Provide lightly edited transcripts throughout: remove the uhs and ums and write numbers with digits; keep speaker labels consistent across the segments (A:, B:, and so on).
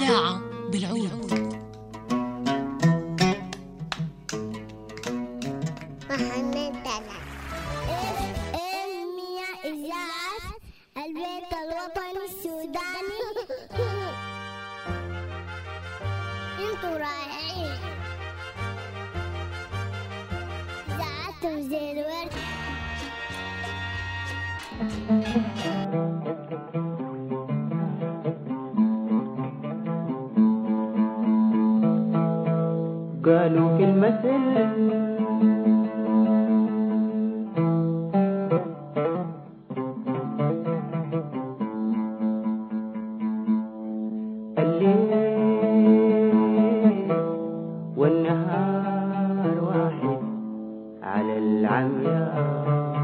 A: إذاعة بالعود.
B: محمد دلال إذاعة البيت الوطني السوداني. انتوا رائعين. إذاعتهم زي الورد.
C: قالوا في المثل الليل والنهار واحد على العمياء،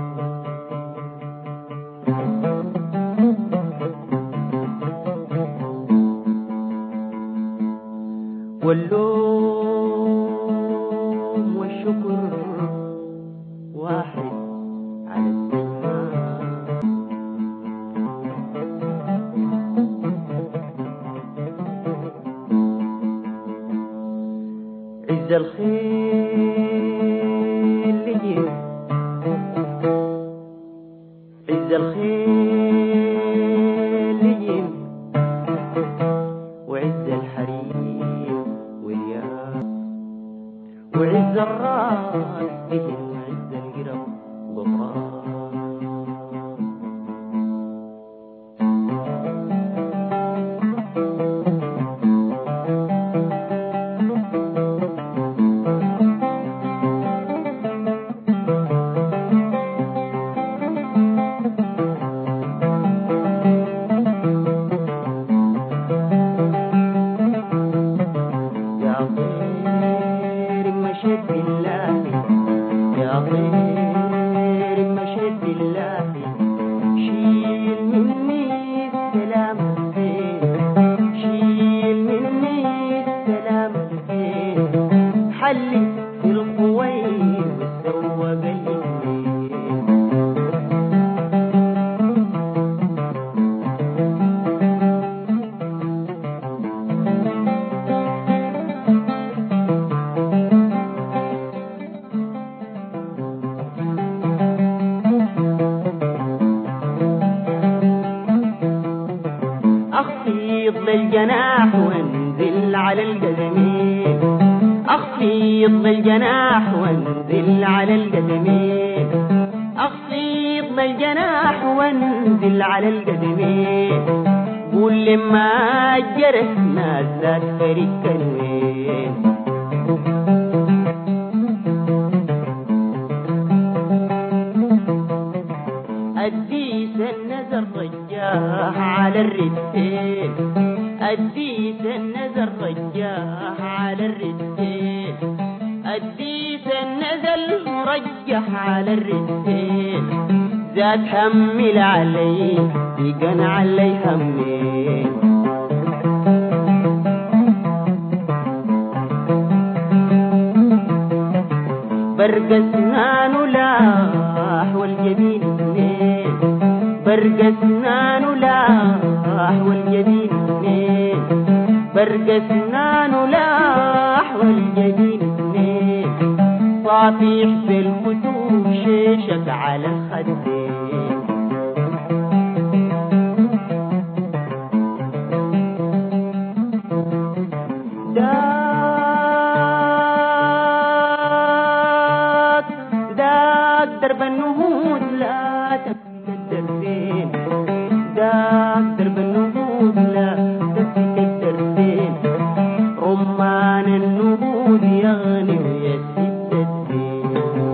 C: واللوم والشكر واحد على السماء. عز الخيل لجيم، عز الخيل لجيم، وعز الحريم والياس، وعز الراس بهم، وعز القرب بطراس. يا طير مشيت بالله، يا طير مشيت بالله، شيل مني السلام الزين، شيل مني السلام الزين، حلي في القوين وسوق الاثنين. أخفيض للجناح وانزل على القدمين، أخفيض للجناح وانزل على القدمين، أخفيض للجناح وانزل على القدمين. قول لما جرح ناس ذات فريق كنوين. أديس النذر رجاح على الرجال، أديس النذر رجاح على الرجال، أديس النذر رجح على الرجال. زاد حمل علي يقن علي همين. برق اسنان لاح والجبين اثنين، برق اسنان لاح والجبين اثنين، برق اسنان لاح والجبين اثنين. صافيح في الفتوح شيشك على الخدين. داك درب النهوض لا تتكدر فين، داك درب النهوض لا تتكدر فين. رمان النهوض يغني ويسد الدين.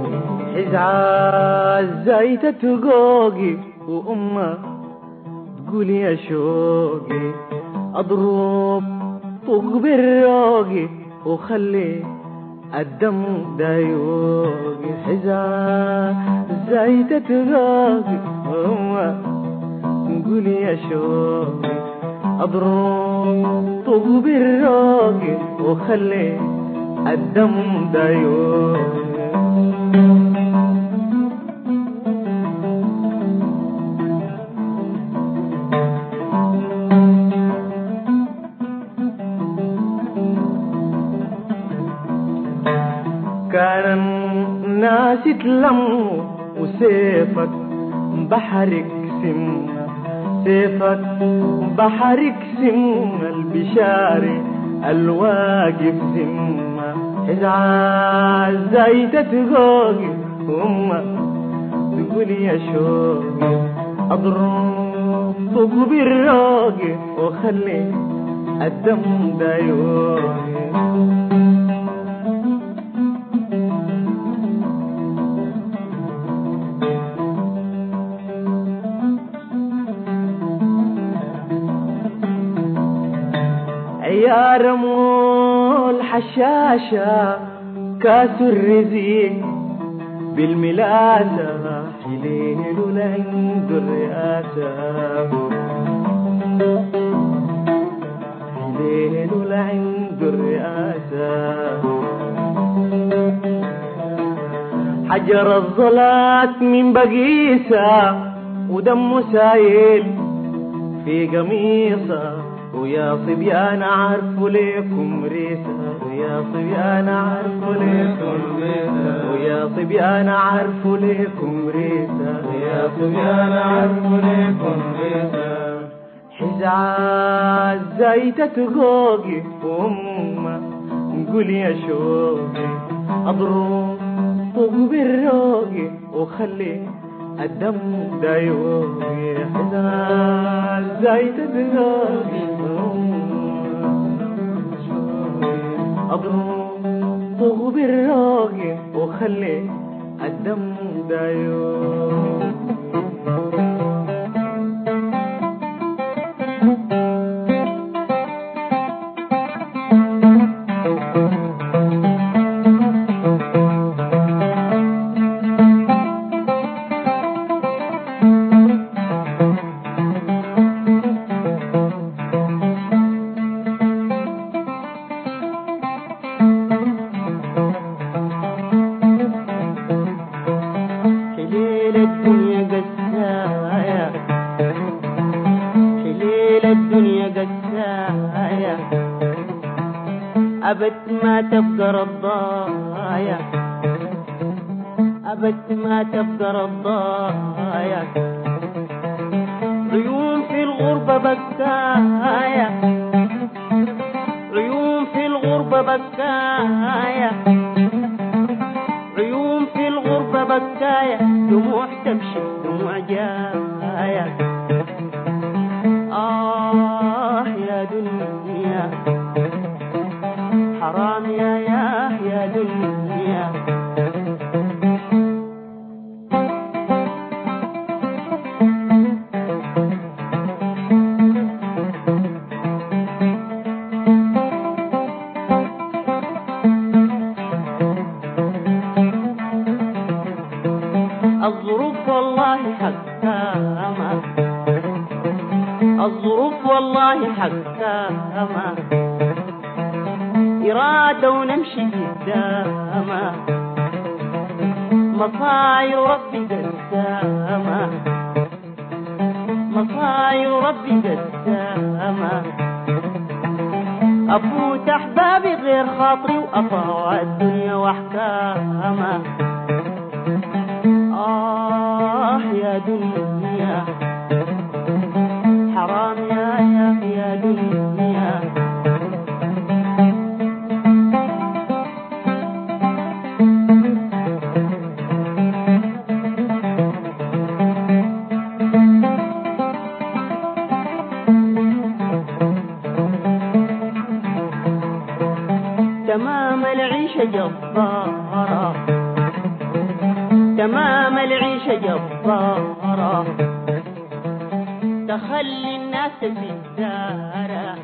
C: حزعة زايدة تقوقي وأمه تقول يا شوقي، أضرب طوق بالروقي وخلي الدم دايوقي. حزام زايدة تراقي وما نقول يا شوقي، أضرب طوق بالروقي وخلي الدم دايوقي. تتلم وسيفك بحرك سم، سيفك بحرك سم البشاري الواقف زمة. إذا زايدة تقوقي وأمك تقول يا شوقي أضرب طوق بالراقي وخلي الدم دايوقي. يا رمول حشاشة كاس الرزيق بالملاسة حليل لعند الرئاسة، حليل لعند الرئاسة. حجر الظلات من بقيسة ودم سايل في قميصة، ويا صبيان عارفوا ليكم ريسة، ويا صبيان عارفوا ليكم ريسة، ويا صبيان عارفوا ليكم ريسة، ويا صبيان عارفوا ليكم ريسة. حزعة زايدة تقوقي وأمة نقول يا شوقي أضرب طوق بالروقي وخلي الدم دايوقي. حزعة زايدة تقوقي أضرب طوق بالروقي وخلي الدم دايوقي. أبد ما تبقى رضايا، أبد ما تبقى رضايا. عيون في الغربة بكايا، عيون في الغربة بكايا، عيون في الغربة بكايا. دموع تمشي دموع جاية. يا دنيا حرام يا دنيا. الظروف والله حكامة، الظروف والله حكامة. إرادة ونمشي قدامه، مصاير ربي قدامه، مصاير ربي قدامه. أفوت أحبابي غير خاطري وأطاوع الدنيا وأحكامه. يا دنيا حرام يا دنيا. تمام العيشة جبارة، تمام العيشة جبارة. تخلي الناس في الدارة،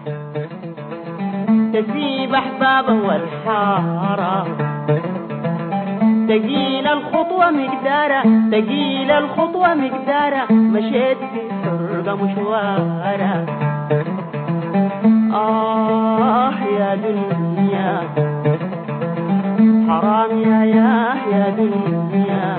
C: تسيب أحبابه والحارة. تقيل الخطوة مقدارة، تقيل الخطوة مقدارة. مشيت في سرقة مشوارة. يا دنيا حرام يا دنيا.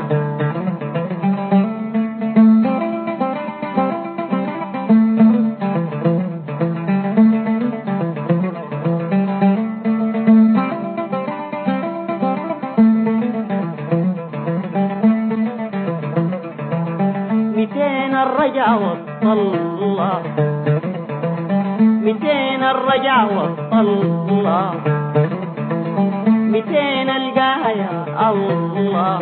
C: الله 200 الرجع والله 200 القايا الله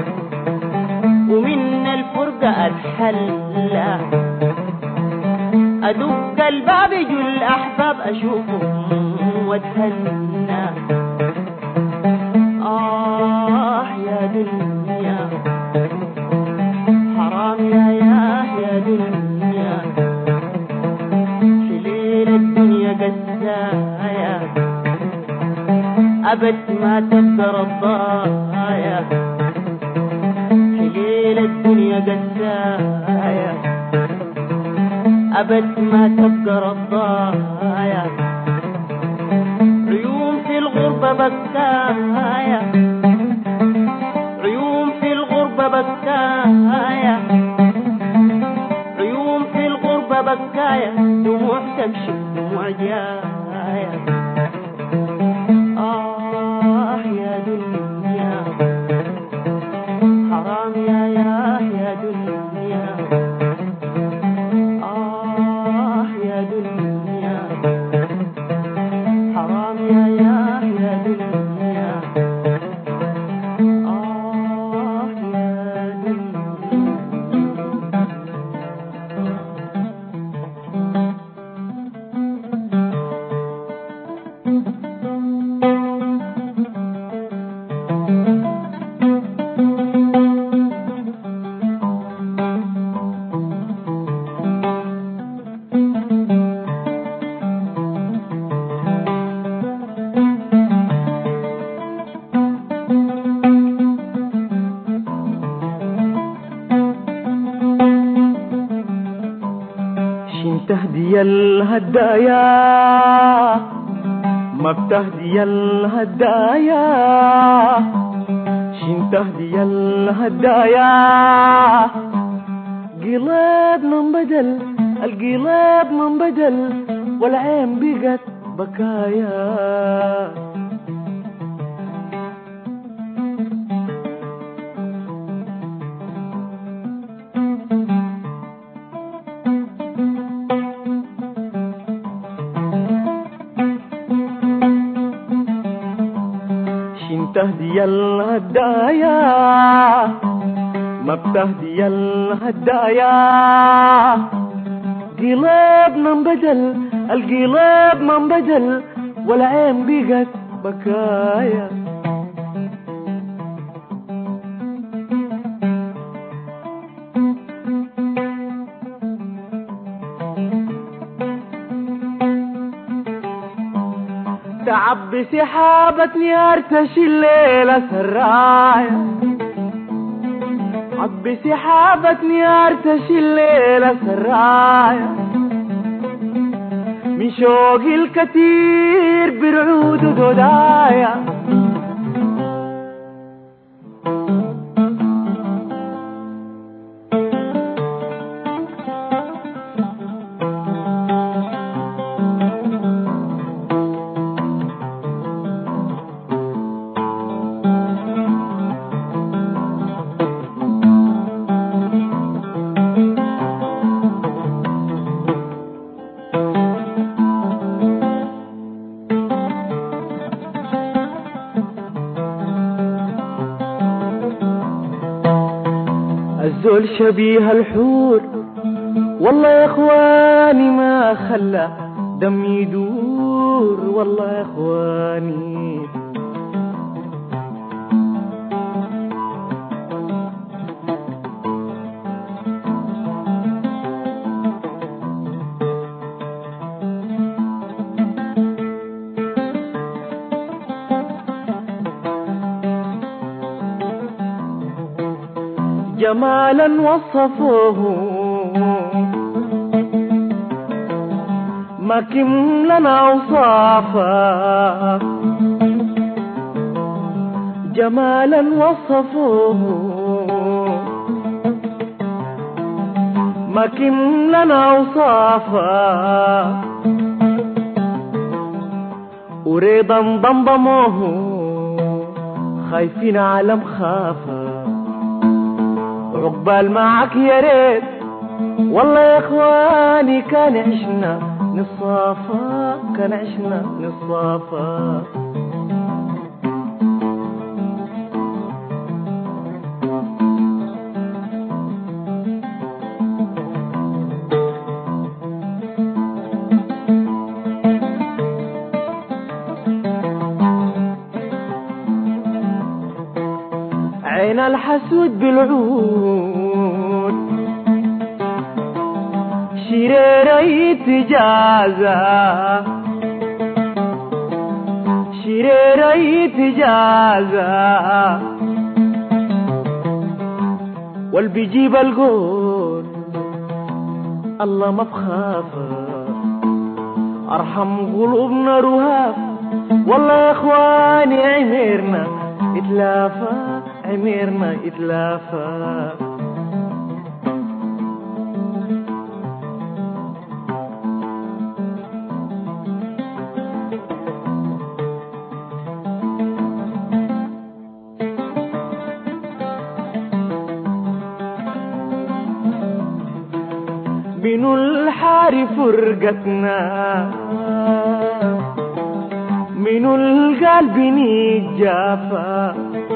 C: ومن الفرقة الحلة أدق الباب يجوا الأحباب أشوفهم واتهنى يا دنيا حرام يا دنيا في ليل الدنيا قسايا أبد ما تبقى رضايا في ليل الدنيا قسايا أبد ما تبقى رضايا عيون في الغربة بكايا عيون في الغربة بكايا عيون في الغربة بكايا دموع تمشي دموع جايا يا دنيا حرام يا دنيا يا دنيا حرام يا دنيا تهدي الهدايا ما بتهدي الهدايا شين تهدي الهدايا قلب من بدل القلب من بدل والعين بقت بكايا تهدي الهدايا ما بتهدي الهدايا قلب من بدل القلب من بدل والعين بقت بكايا تعبي سحابتني ارتشي الليلة سرايا عبي سحابتني ارتشي الليلة سرايا من شوقي الكتير برعود دودايا الزول شبيه الحور والله يا اخواني ما خلى دم يدور والله يا اخواني جمالا وصفوه ما كملنا أوصافه جمالا وصفوه ما كملنا أوصافه وريضا ضمضموه خايفين عالم خافه عقبال معك يا ريت والله يا اخواني كان عشنا نصافى، كان عشنا نصافى. عين الحسود بالعود شريرة يتجازى، شريرة يتجازى، والبيجيب القول الله ما بخافه، ارحم قلوبنا رهاف. والله يا اخواني عميرنا اتلافى، عميرنا اتلافى. بنو الحار فرقتنا، منو القلب نتجافى،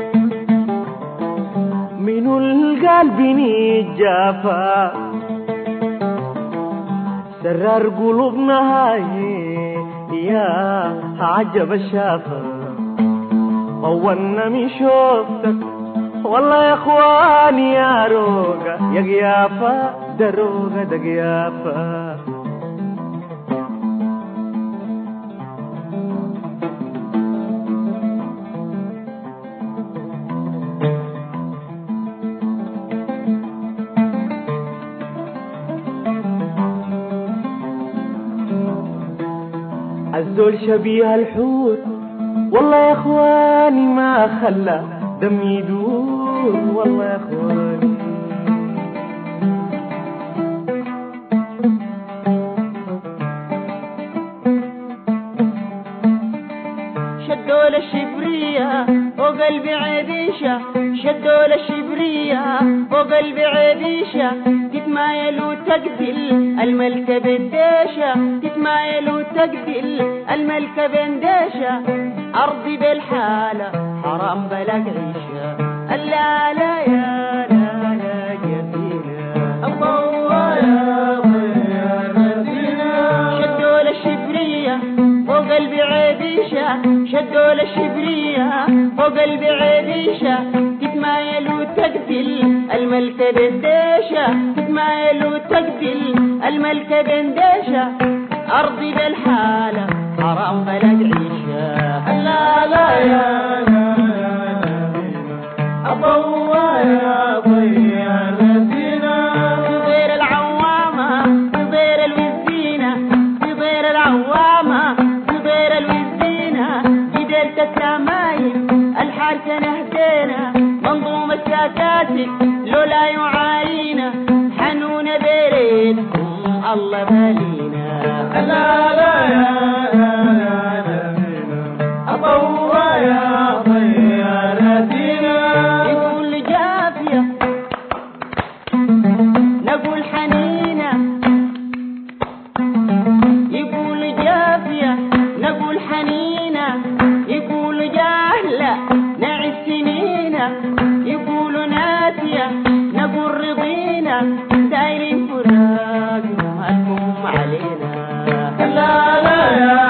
C: منو القلب نتجافى. سرار قلوبنا هاي يا عجب الشافى، طولنا من شوفتك والله يا اخواني يا روقة يا قيافة، دروقة دا قيافة. الزول شبيه الحوت والله يا اخواني ما خلى دم يدور، والله يا اخواني. شدوا للشبرية وقلبي عيديشة، شدوا للشبرية وقلبي عيديشة. تتمايل وتقتل الملكة بنديشة، تتمايل وتقتل الملكة بنديشة. أرضي بالحالة حرام بلاك عيشة، لا لا يا لا لا جميلة الله يا مدينة. شدوا للشبرية وقلبي عيديشة، شدوا للشبرية وقلبي عيديشة. تتمايل وتقتل الملكة بنديشة، تتمايل وتقتل الملكة بنديشة. أرضي بالحالة حرام بلاك عيشة، لا لا يا الله يا ضيع المدينة. تطير العوامة تطير الوزينة، تطير العوامة تطير الوزينة. بدلت التمايل الحارسة نهدينا، منظومة ساكاتك لولا يعاينا. حنونة بريدكم الله بالينا، لا لا يا الله يا ضيع المدينة. يقول جافية نقول حنينة، يقول جافية نقول حنينة. يقول جاهلة نعيش سنينة، يقول ناسية نقول رضينا. دايرين فراق وهالكم علينا، لا لا يا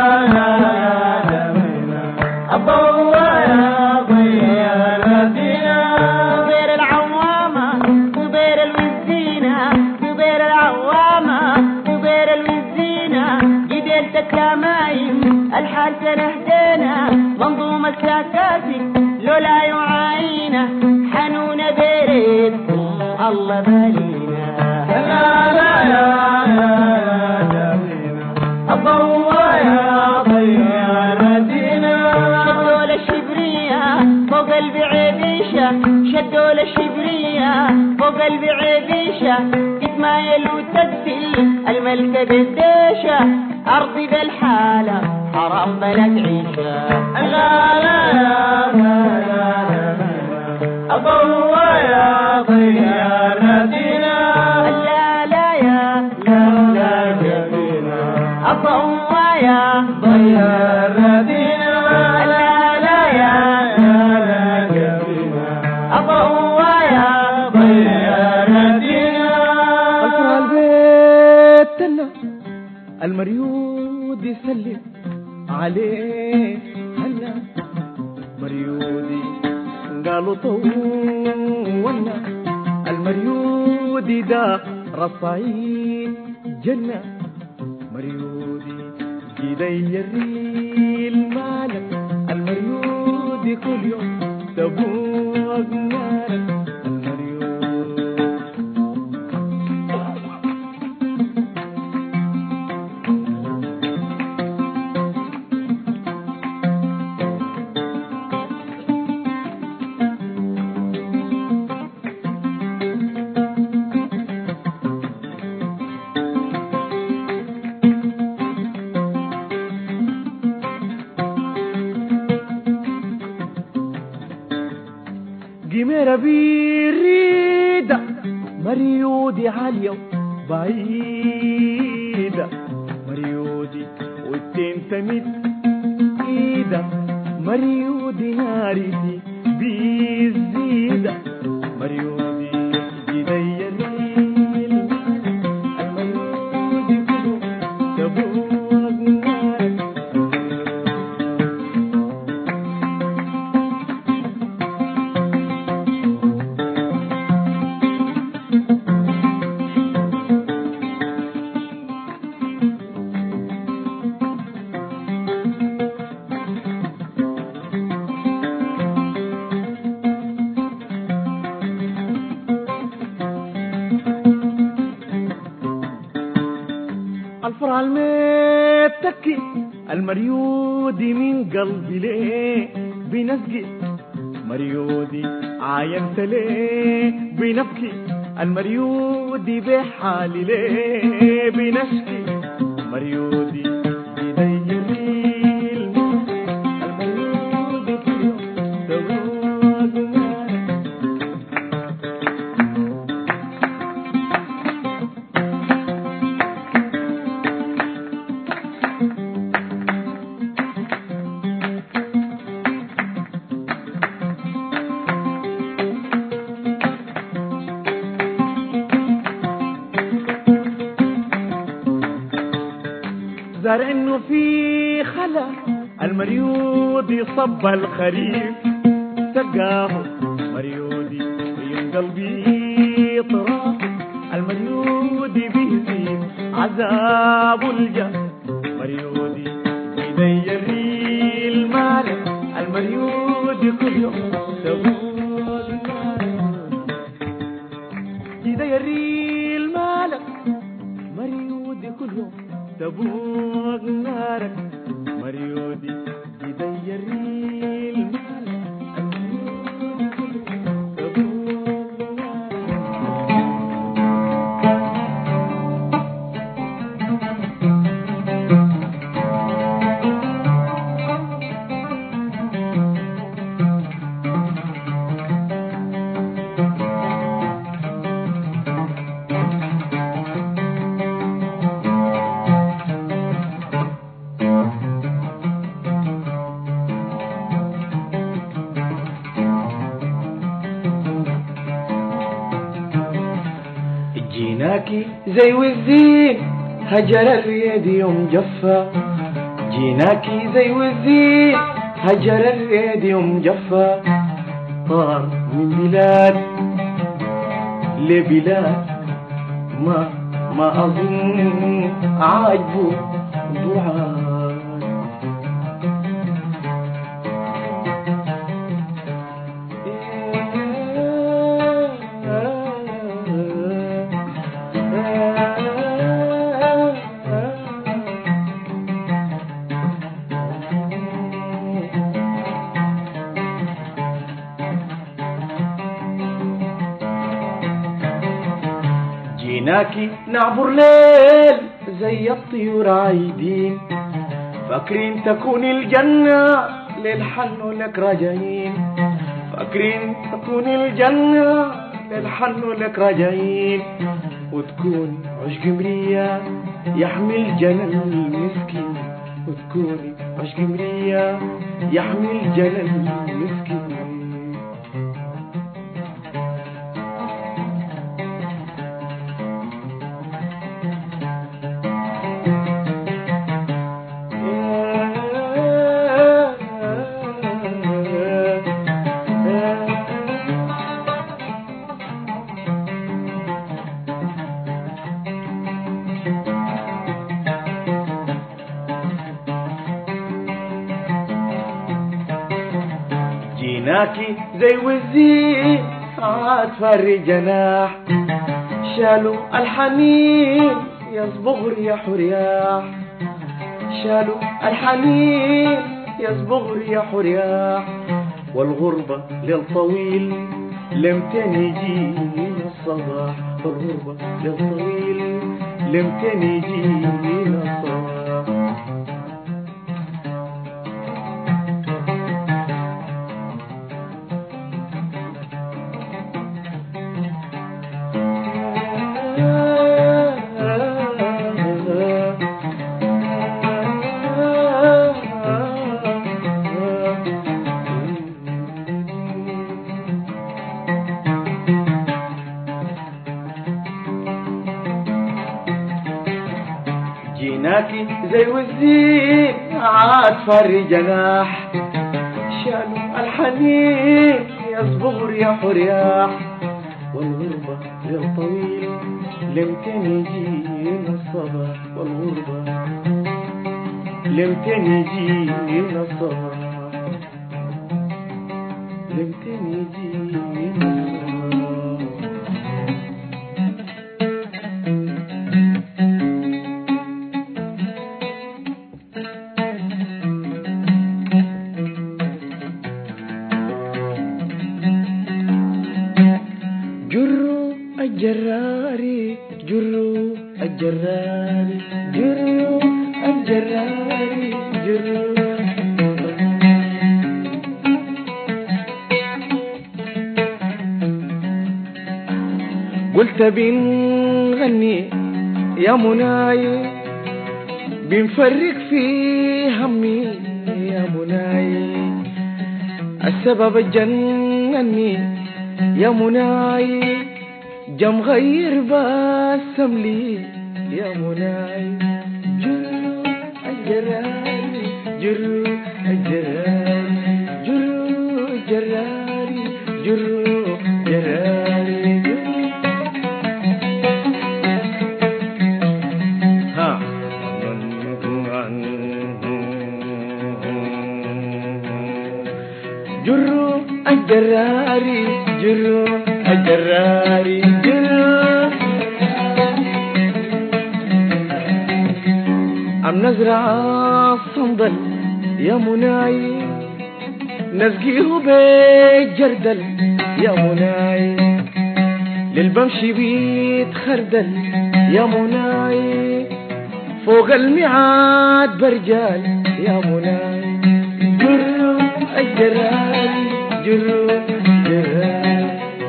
C: الله يا ضيع المدينة. تطير العوامة تطير الوزينة، تطير العوامة تطير الوزينة. جدلت التمايم الحارسة نهدينا، منظومة ساكاتك لولا يعاينا. حنونة بريدكم الله بالينا، لا لا يا الله يا ضيع المدينة. شدوا للشبرية فوق قلبي عيبيشة، شدوا للشبرية فوق قلبي عيبيشة. تتمايل وتقتل الملكة بنديشة. أرضي بالحالة حرام بلاك عيشة، لا لا الله يا ضيع المدينة. لا لا يا أطوى يا ضياردنا لا لا يا رقبنا أطوى يا ضياردنا الفرع البيت المريود يسلم عليه هلا مريودي قالوا طولنا المريودي ده رصايد جنة مريودي جيدا يري المالك المريودي كل يوم تبوغ نارك جميرة بيريدة مريودي عالية بعيدة مريودي والتين تمد ايدة مريودي نارتي بيزيدة مريودي جدي الليل المريودي كله تبوغ نارك الفرع المتكي المريودي من قلبي ليه بنسقي مريودي عاينت ليه بنبكي المريودي بحالي ليه بنشكي مريودي بيدي الريل المريودي كل يوم تبوغ نارك زرع انه في خلا المريودي صب الخريف سقاه مريودي وين قلبي طراف المريودي بيزيد عذاب الجهل مريودي بيدي الريل مالك المريودي كل يوم تبوغ بيدي الريل مالك مريودي كل يوم تبوغ نارك مريودي بيدي الريل مالك جيناكي زي والزين هجر الريد يوم جفا جيناكي زي والزين هجر الريد يوم جفا طار من بلاد لبلاد ما أظن عاجبه دعاء جيناكي نعبر ليل زي الطيور عايدين فاكرين تكون الجنة للحن لك راجعين فاكرين تكون الجنة للحن لك راجعين وتكون عشق مريا يحمي الجنى المسكين وتكوني عشق مريا يحمي الجنى المسكين. جيناكي زي وزير عاد فري جناح شالوا الحنين يصبغ رياح رياح شالوا الحنين يصبغ رياح رياح والغربة للطويل لم تنجينا الصباح والغربة للطويل لم تنجينا الصباح. جيناكي زي وزير عاد فري جناح شالوا الحنين يصبغ رياح رياح والغربة للطويل لم تنجينا الصباح والغربة لم تنجينا الصباح لم تنجينا الصباح. جروا الجراري جروا الجراري جروا الجراري جروا. قلت بنغني يا مناي بنفرق في همي يا مناي السبب جنني يا مناي جم غير باسم لي يا مناي جرو الجراري جرو الجراري جرو الجراري جرو جراري ها جرو الجراري جرو الجراري جرو. عم نزرع الصندل يا مناي نسقيه بجردل يا مناي للبمشي بيت خردل يا مناي فوق الميعاد برجال يا مناي جرو الجراري جرو الجراري.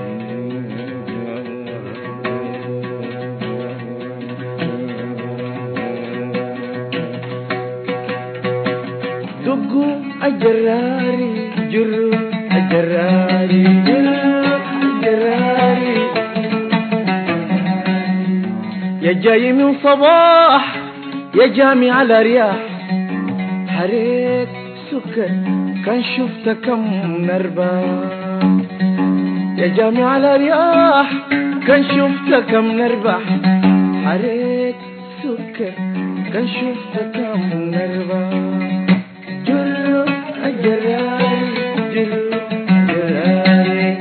C: دقوا الجراري جرو الجراري جرو الجراري. يا جاي من صباح يا جامي على رياح حريت سكر كان شفت كم نربة يا جامي على رياح كان شفت كم نربح حريت سكر كان شفت كم نربة. جرو الجراري جرو الجراري.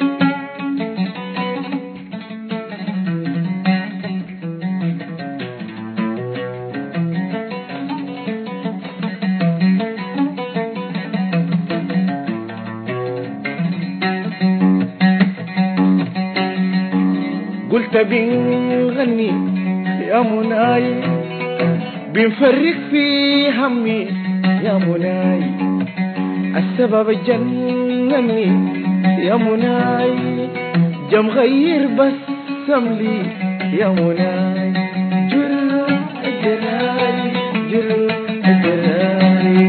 C: قلت بنغني يا مناي بنفرق في همي يا مناي السبب جنني يا مناي جم غير بس سملي يا مناي جرو أجراري جر أجراري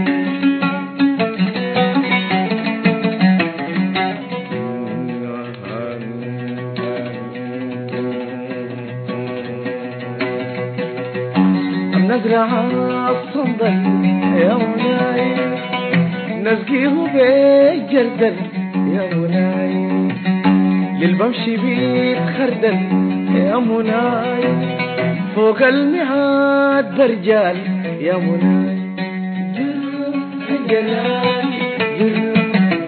C: نزرع الصندل يا مولاي نسقيه بالجردل يا مولاي للبمشي بيت خردل يا مولاي فوق المعاد برجال يا مولاي جر جلال جر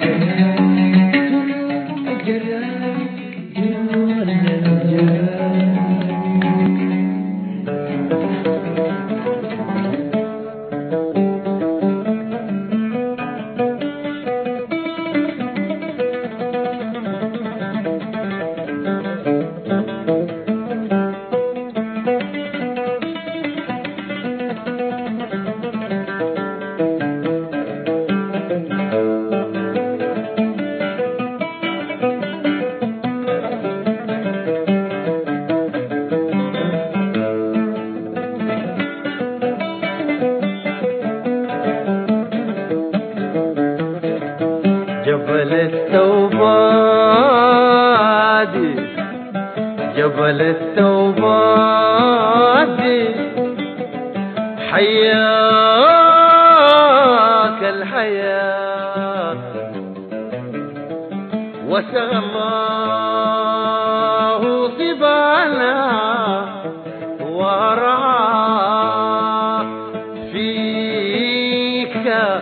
C: جبل التوبة جبل التوبة حياك الحياة وسع الله طبالنا ورعى فيك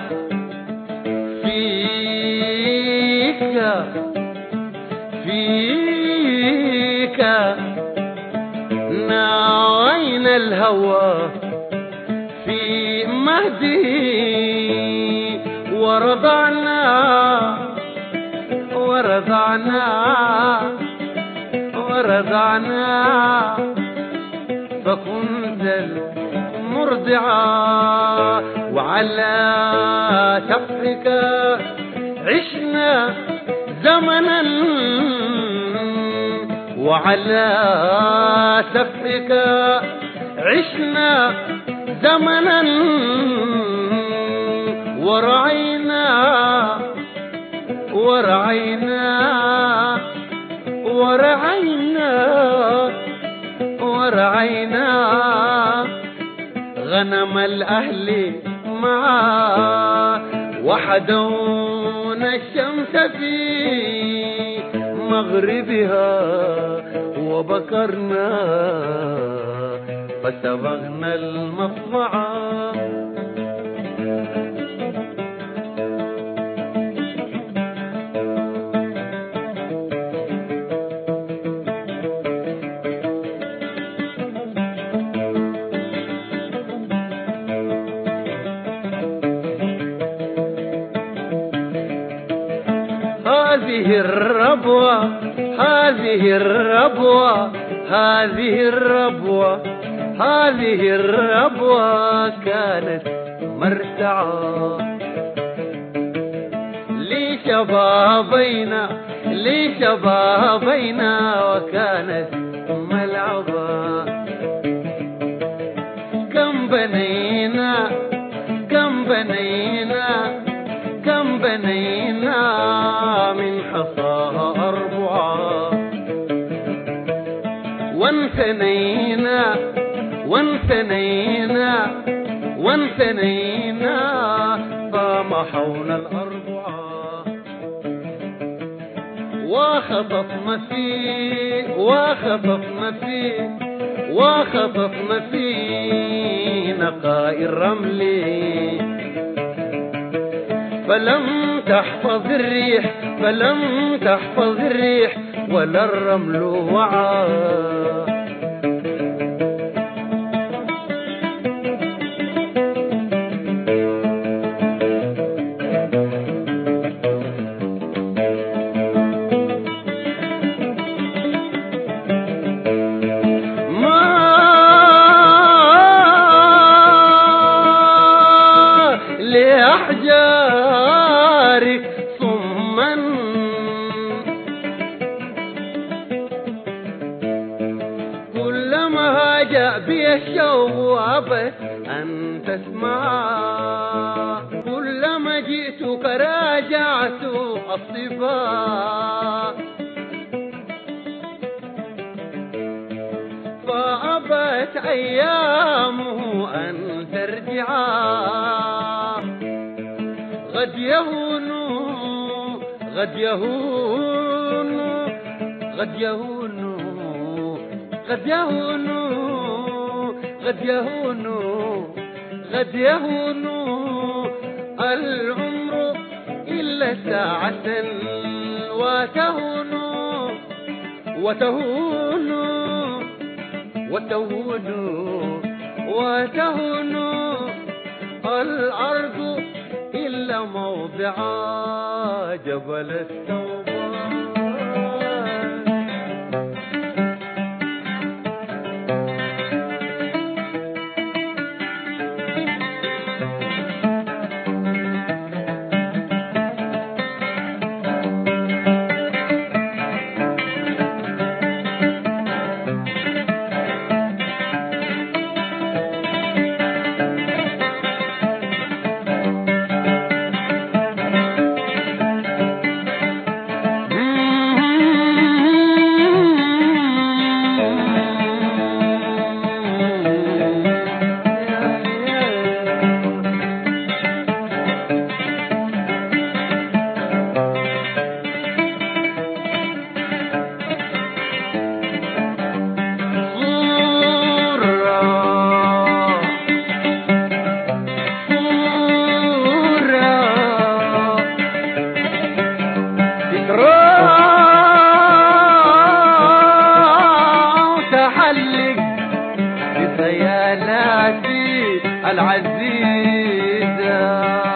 C: ناوينا الهوى في مهدي ورضعنا فكنت المرضعة وعلى شفقك عشنا زمنا وعلى سفك عشنا زمنا ورعينا غنم الأهل معا وحدونا الشمس في مغربها وبكرنا فسبغنا المطمعة هذه الربوة كانت مرتعة لشبابينا وكانت ملعبة كم بنينا من حصاها أربعة وانثنينا فمحونا الأربعة وخطفنا في نقاء الرمل فلم تحفظ الريح ولا الرمل وعى لأحجارك صما كلما جاء بي الشوق
A: فأبت أن تسمع. كلما جئتك راجعت الصفا، فأبت أيامه أن ترجع. غد يهون غد يهون غد يهون غد يهون غد يهون غد يهون العمر إلا ساعة، وتهون وتهون وتهون وتهون الأرض إلا موضع جبل التوبة. بخيالاتي العزيزة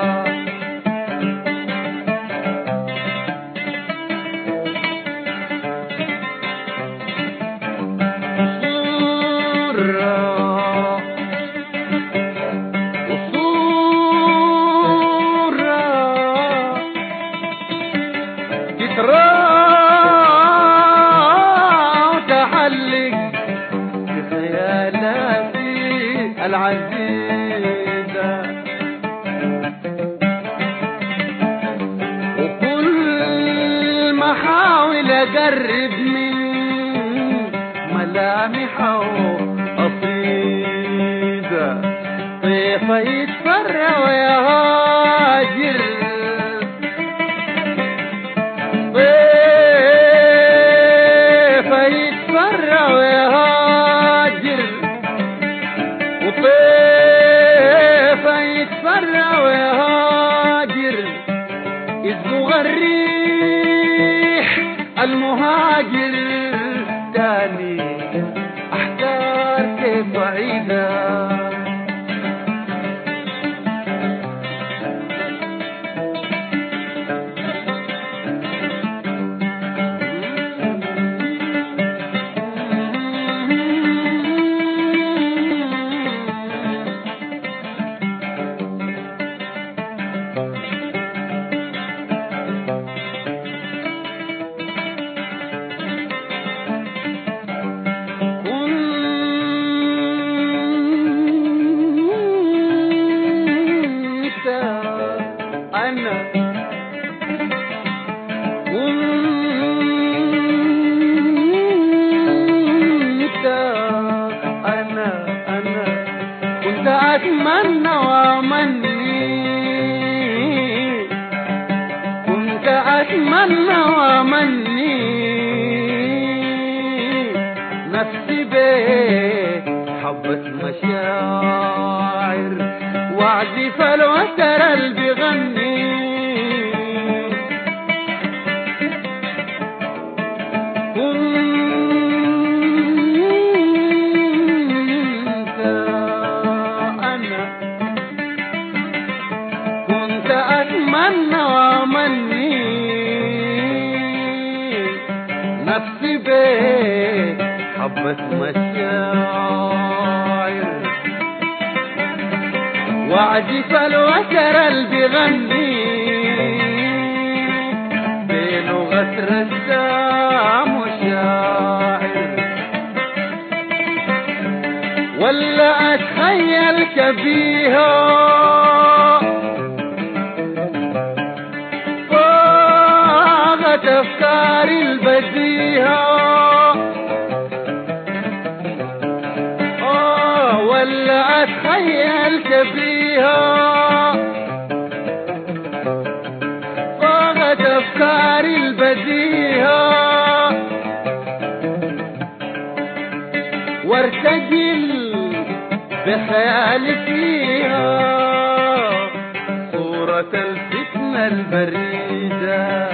A: صورة تحلق بخيالاتي العزيزة، وكل ما احاول اقرب من ملامحه قصيدة، طيفه يتفرع ويهاجر، طيفه يتفرع ويهاجر، وطيفه يتفرع ويهاجر، يزبغ الريح المهاجر تاني، احتار كيف بعيدة. كنت أتمنى وأمني، كنت أتمنى وأمني نفسي بيه حبة مشاعر، وأعزف الوتر اللي بيغني، كنت أتمنى وأمني نفسي بيه حبة مشاعر، وأعزف الوتر اللي بيغني بلغة رسام وشاعر، ولا أتخيلك بيها فاغت أفكاري البديهة ولا أتخيلك بيها فاغت أفكاري البديهة وارتجل بخيالي فيها صورة الفتنة البريدة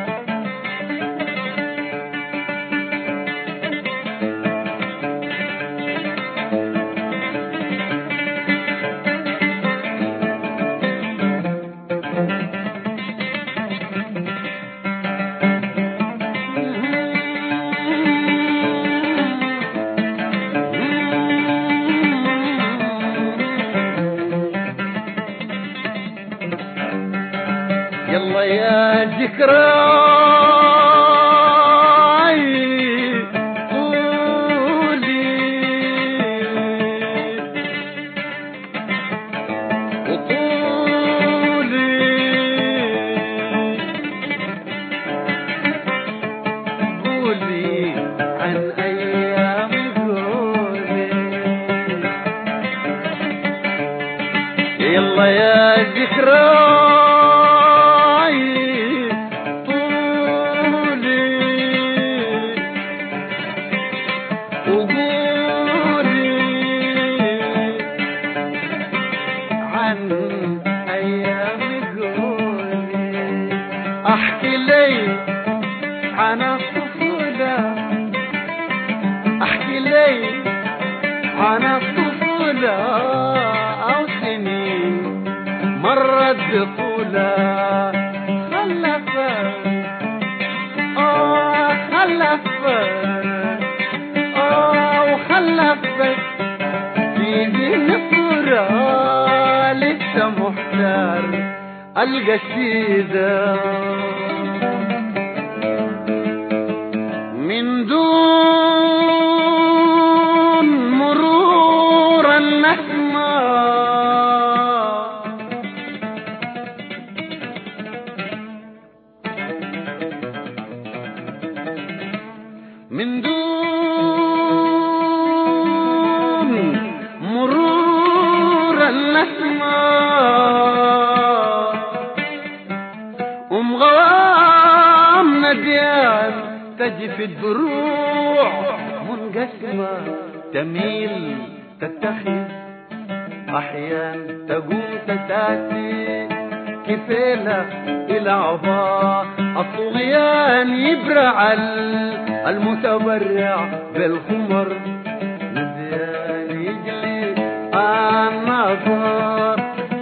A: يلا يا ذكراي قولي وطولي قولي عن أيام قولي يلا يا ذكراي أحكي لي عن الطفولة أحكي لي عن الطفولة أو سنين مرت بطولة خلفت وخلفت في ذهن الصورة لسه محتار القصيدة من دون مرور النسمة من دون مرور النسمة غوام نديان تجف الدروع منقسمة تميل تتخذ أحيان تقوم تتاتي كفيلة إلى عباء الطغيان يبرع المتبرع بالخمر نديان يجلي النظر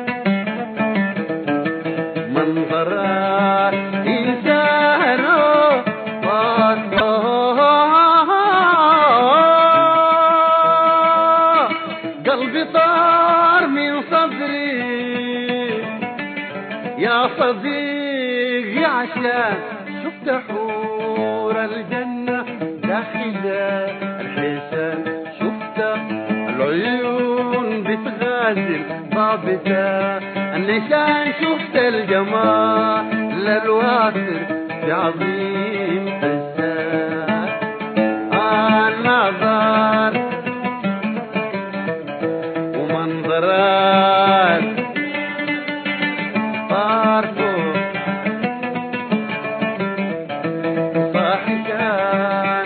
A: منظرات إنسان قلبي طار من صدري يا صديقي عشان شفت حور الجنة داخل الحسن شفت العيون بتغازل ضابطة النشان شفت الجمال الوافر بعظيم السان النظر ومنظرات طارفو صاحكان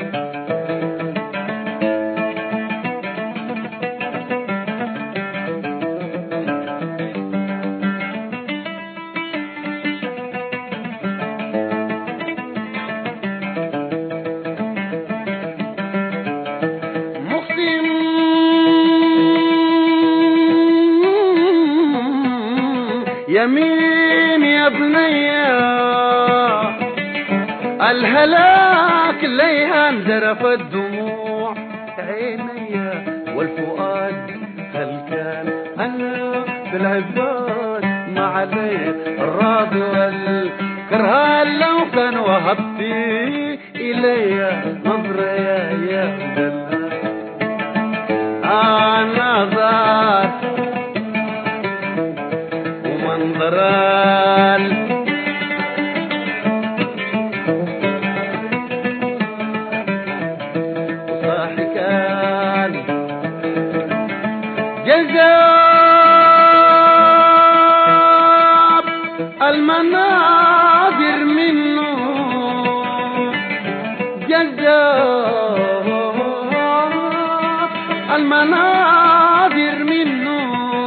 A: يمين يا بنية الهلاك ليها انزرف الدموع عينيا والفؤاد هل كان انا في العباد ما علي الراضي والكرهان لو كان وهبتي الي نظرة يا دلال نظر ومنظر وصاحك جذاب المناظر منه جذاب المناظر منه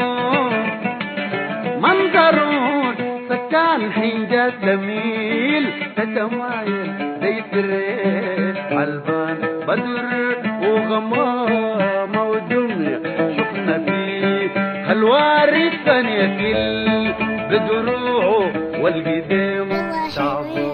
A: منظر سكان حنجة جميل تتمايل زي الريح عالبان بدر وغمام ودنيا شفنا فيه هالوارث ثانية كل بدروعه والقديم تعظيم